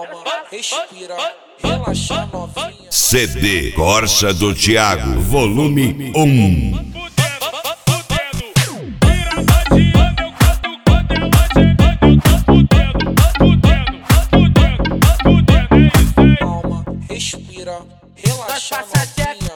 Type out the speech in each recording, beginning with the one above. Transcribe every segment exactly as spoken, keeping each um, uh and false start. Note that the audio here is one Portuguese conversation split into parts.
calma, respira, relaxa novinha. C D Corsa do Thiago, volume um. Calma, respira, relaxa novinha.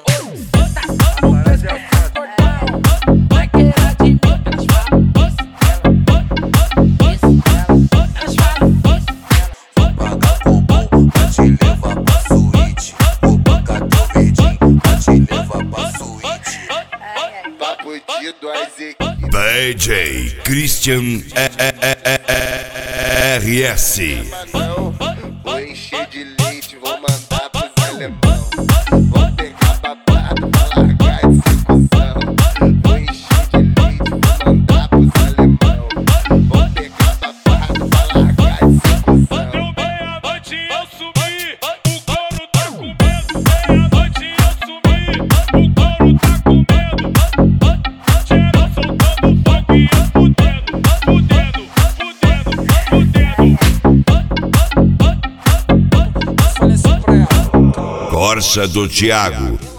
D J Christian R S. Vou encher de leite, vou mandar pros alemão. Vou pegar babado pra largar execução. Vou encher de leite, vou mandar pros alemão. Vou pegar babado pra largar execução. Deu meia-noite eu subi, o couro tá com medo. Meia-noite eu subi, o couro tá com medo. Geral soltando fogo e eu fudendo, fudendo, fudendo, fudendo. Fala assim pra ela. Corsa do Thiago.